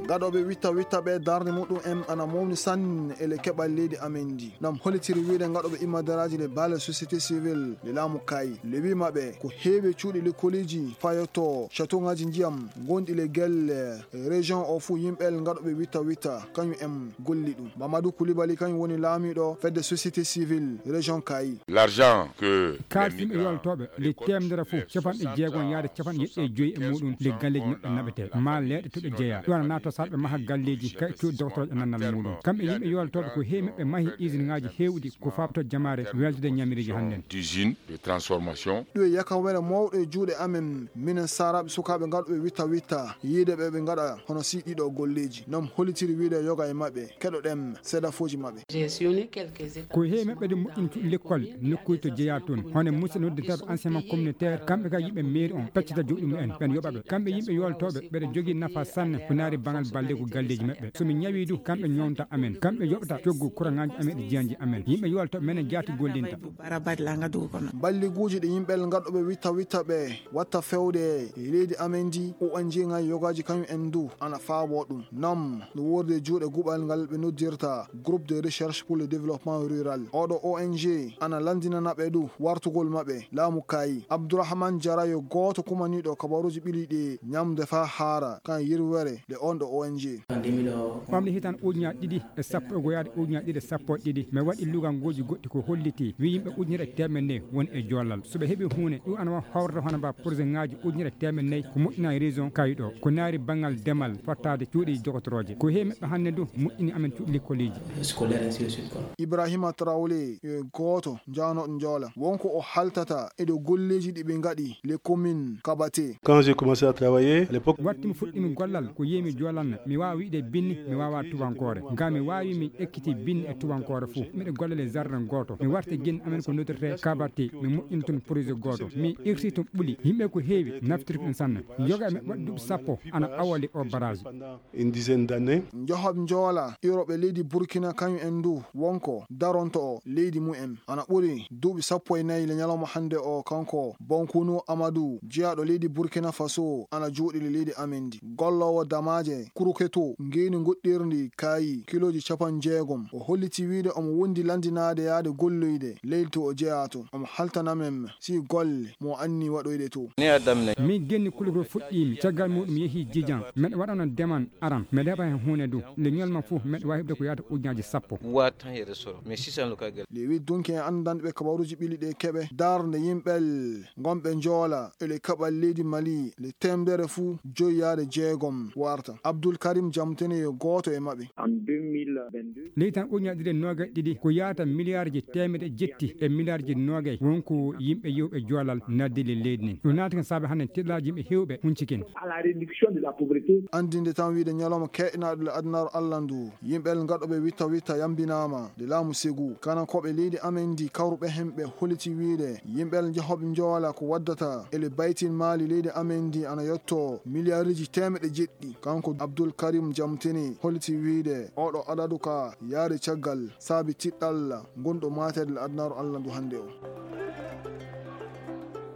gaɗoɓe witta ɓe darde muɗum en ana mawni sanne ele keɓal leydi amen di nam holitiri wiide gaɗoɓe immadaraji le baale société civile le laamu kayi le wi maɓe ko heewi cuuɗi l'écoliji fayoto château ngaji ndiyam gonɗi le guel région o fuu yimɓel gaɗoɓe witta kañum en golli ɗum Mamadou Coulibaly kañum woni laamiɗo fedde société civile région kayi l'argent que kalti ɓe yoltoɓe le temdere fof capanɗe jeegom yaade capanɗe yeɗɗe joyyi e muɗum le galleji maɓɓe naɓete ma leeɗe to ɓe jeeya ɗo ana nato saɗɓe maha galleji kay cuuɗi doctoreje nannal muɗum kamɓe yimɓe yoltoɓe ko heewi maɓɓe mahi usine ngaji hewɗi ko fabto jamare weltude ñamiriji hannden d'usine de transformation ɗo yaka wele mawɗo e juuɗe amen minen saraɓe sukaɓe gaɗoɓe witta yiide ɓe gaɗa hono siɗiɗo golleji nam holitiri wiide yoga e maɓɓe keɗoɗen seedafoji maɓɓe ko heewi maɓɓe de moƴƴini cuuɗi l'école nokkuji to jeeya toon hono musidɗo nodditaɓe enseignement communautaire kamɓe ka yimɓe mairie on peccita joɗɗi mumen ɓen yoɓaɓe kamɓe yimɓe yoltoɓe ɓeɗe jogui nafa sanne ko naari bangal balde ko galleji maɓɓe somi ñawi du kamɓe ñomta amen kamɓe yoɓata coggu courant ngaji amen ɗe jeyanji amen yimɓe yoltoɓe menen jaati gollinta balliguji ɗe yimɓel gaɗoɓe witta ɓe watta fewde leydi amen di ONG ngaji yogaji kañum en du ana faabo ɗum nam no worde juuɗe guɓal ngal ɓe noddirta groupe de recherche pour le développement rural oɗo ONG ana landinanaɓe du wartugol maɓɓe laamu kayi Abdourahmane Diarayo goto kumaniɗo kabaruji ɓiliɗi ñamde fa haara kan yirwere le on ɗo ONG ɓamde hitan ujuñaji ɗiɗi e sappo e goyade ujuñaji ɗiɗi e sappo e ɗiɗi mi waɗi lugangoji goɗɗi ko holliti wi yimɓe ujunere temedde woni e jollal soɓe heeɓi hunde ɗum ana hawrata hono mba projet ngaji ujunere temedde ko moƴƴina région kayiɗo ko naari banggal ndemal fottade cuuɗi doctoroje ko heewi maɓɓe hannde du moƴƴini amen cuuɗi l'écoliji Ibrahima Traoré goto janoɗo joola wonko o haltata e ɗo golleji ɗi ɓe gaɗi les communes Kabaté. Quand j'ai commencé à travailler à l'époque wattimi fuɗɗimi gollal ko yimi jolanno mi wawa wiide binni mi wawa tubankore ga mi wawi mi ekkiti binni e tubankore fou miɗe gollal e jardin goto mi warti guin amen ko noddirte Kabaté mi moƴƴini toon projet goto mi irti toon ɓuuli yimɓe ko heewi naftirta ɗum sanne yoga mi waɗi duuɓi sappo ana awali o barrage une dizaine d'années johoɓe joola iroɓe leydi Burkina kañum en du wonko daronto o leydi mumen ana ɓuuri duuɓi 14 le ñalawma hande o kanko Bonkunu Amadou jeeyaɗo leydi Burkina Faso ana juuɗi leydi amen di gollowo damaje kuruketo ngeni goɗɗirdi kayi kiloji 60 o holliti wiide omo wondi landinade yaade golloyde leydi to o jeeyato omo haltanamen si golle mo anni waɗoyde to mi genni kulugol fuɗɗimi caggal muɗum yeehi Djidian meɗe waɗano deman aran meɗe heɓa hen hunde du nde ñolma fof meɗe wawi heɓde ko yahata ujunaji sappo le wi dunki en andanɓe kabaruji ɓili ɗe keɓe darde yimɓel gonɓe joola ele kaɓal leydi Mali le temdere fuu joyyade jeegom warta Abdoul Karim Jamtene goto e maɓɓe leydi tan ujunaji ɗiɗi noga ɗiɗi ko yahata milliard ji temedde jetti e milliard ji nogay wonko yimɓe yewɓe joolal naddile leydi ni ɗum naati kan saabi hannde tiɗɗaji yimɓe hewɓe huncikina andinde tan wiide ñalawma keɗinaɗo le adnaro Allah ndu yimɓel gaɗoɓe witta yambinama de laamu Ségou kanankoɓe leydi amen di kawruɓe hemɓe holiti wiide yimɓel jahoɓe joola ko waddata ele baytin maali leydi amen di ana yetto milliardji temedde jeɗɗi kanko Abdoul Karim Jamtene holiti wiide oɗo adadu ka yaari caggal saabi tiɗɗal gonɗo matede le adnaro Allah ndu hande o